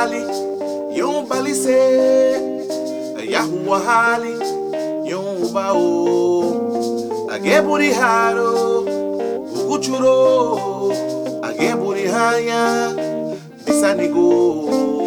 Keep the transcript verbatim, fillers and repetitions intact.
hali, yon balise, Yahuwa hali, yon bao, ageburi haro, ukuchuro, ageburi haya, bisanigo.